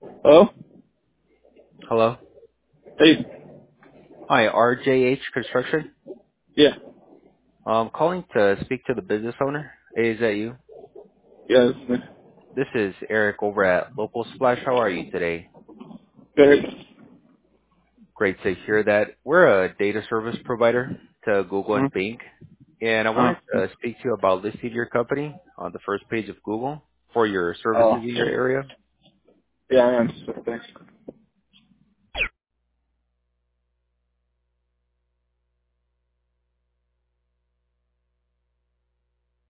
Hello? Hello. Hey. Hi, RJH Construction. Yeah. I'm calling to speak to the business owner. Hey, is that you? Yeah, this is me. This is Eric over at Local Splash. How are you today? Good. Great to hear that. We're a data service provider to Google Hmm? and Bing, and I wanted to speak to you about listing your company on the first page of Google for your services Oh. in your area. Yeah, I am. Thanks.